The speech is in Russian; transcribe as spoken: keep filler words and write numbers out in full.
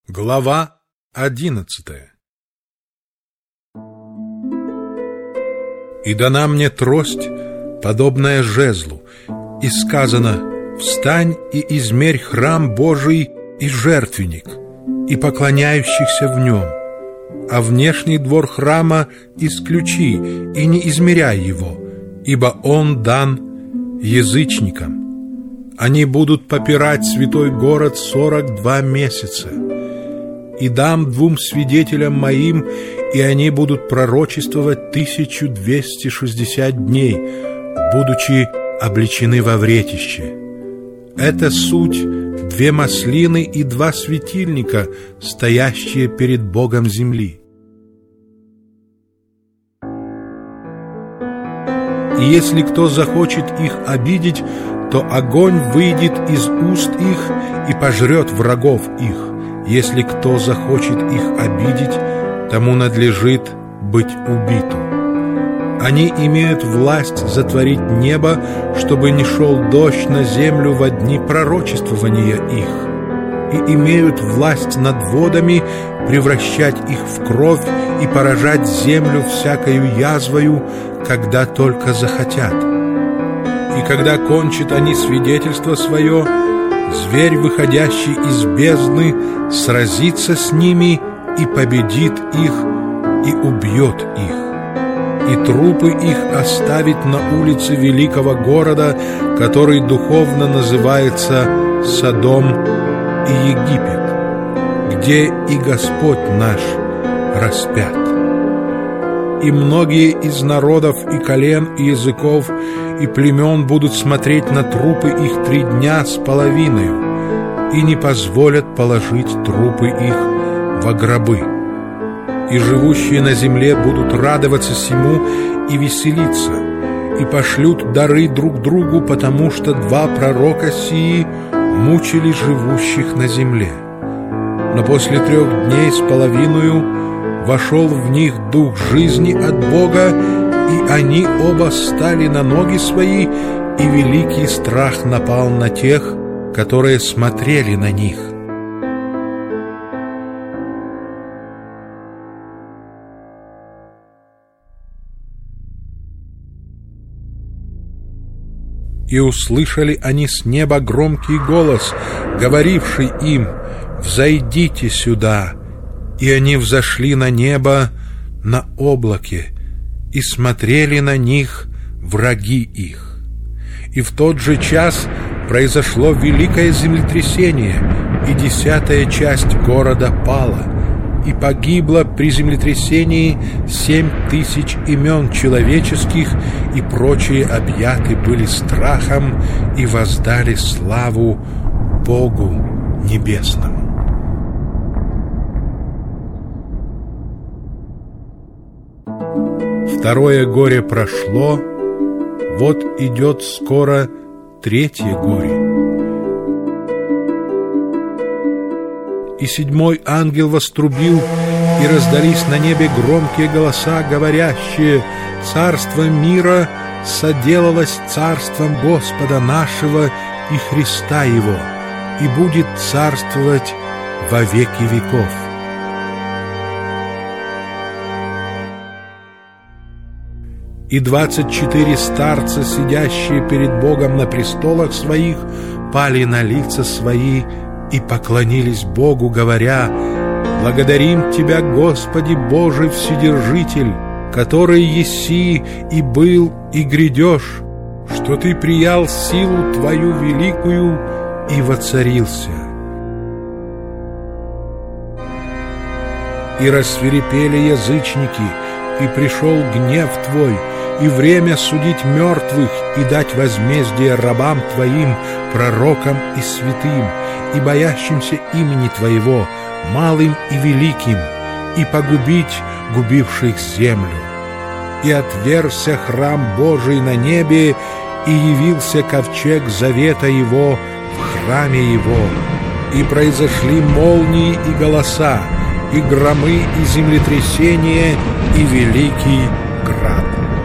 Глава одиннадцатая. «И дана мне трость, подобная жезлу, и сказано: встань и измерь храм Божий и жертвенник, и поклоняющихся в нем, а внешний двор храма исключи и не измеряй его, ибо он дан язычникам. Они будут попирать святой город сорок два месяца. И дам двум свидетелям моим, и они будут пророчествовать тысячу двести шестьдесят дней, будучи облечены во вретище. Это суть две маслины и два светильника, стоящие перед Богом земли. И если кто захочет их обидеть, то огонь выйдет из уст их и пожрет врагов их. Если кто захочет их обидеть, тому надлежит быть убиту. Они имеют власть затворить небо, чтобы не шел дождь на землю во дни пророчествования их, и имеют власть над водами превращать их в кровь и поражать землю всякою язвою, когда только захотят. И когда кончат они свидетельство свое, зверь, выходящий из бездны, сразится с ними и победит их, и убьет их. И трупы их оставит на улице великого города, который духовно называется Содом и Египет, где и Господь наш распят. И многие из народов и колен и языков и племен будут смотреть на трупы их три дня с половиною и не позволят положить трупы их во гробы. И живущие на земле будут радоваться сему и веселиться, и пошлют дары друг другу, потому что два пророка сии мучили живущих на земле. Но после трех дней с половиною вошел в них дух жизни от Бога, и они оба стали на ноги свои, и великий страх напал на тех, которые смотрели на них. И услышали они с неба громкий голос, говоривший им: «Взойдите сюда». И они взошли на небо на облаке, и смотрели на них враги их. И в тот же час произошло великое землетрясение, и десятая часть города пала, и погибло при землетрясении семь тысяч имен человеческих, и прочие объяты были страхом и воздали славу Богу Небесному. Второе горе прошло, вот идет скоро третье горе. И седьмой ангел вострубил, и раздались на небе громкие голоса, говорящие: «Царство мира соделалось царством Господа нашего и Христа Его, и будет царствовать во веки веков». И двадцать четыре старца, сидящие перед Богом на престолах своих, пали на лица свои и поклонились Богу, говоря: «Благодарим Тебя, Господи Божий Вседержитель, который еси и был и грядешь, что Ты приял силу Твою великую и воцарился». И рассвирепели язычники, и пришел гнев Твой, и время судить мертвых и дать возмездие рабам Твоим, пророкам и святым, и боящимся имени Твоего, малым и великим, и погубить губивших землю. И отверзся храм Божий на небе, и явился ковчег завета Его в храме Его, и произошли молнии и голоса, и громы, и землетрясение, и великий град.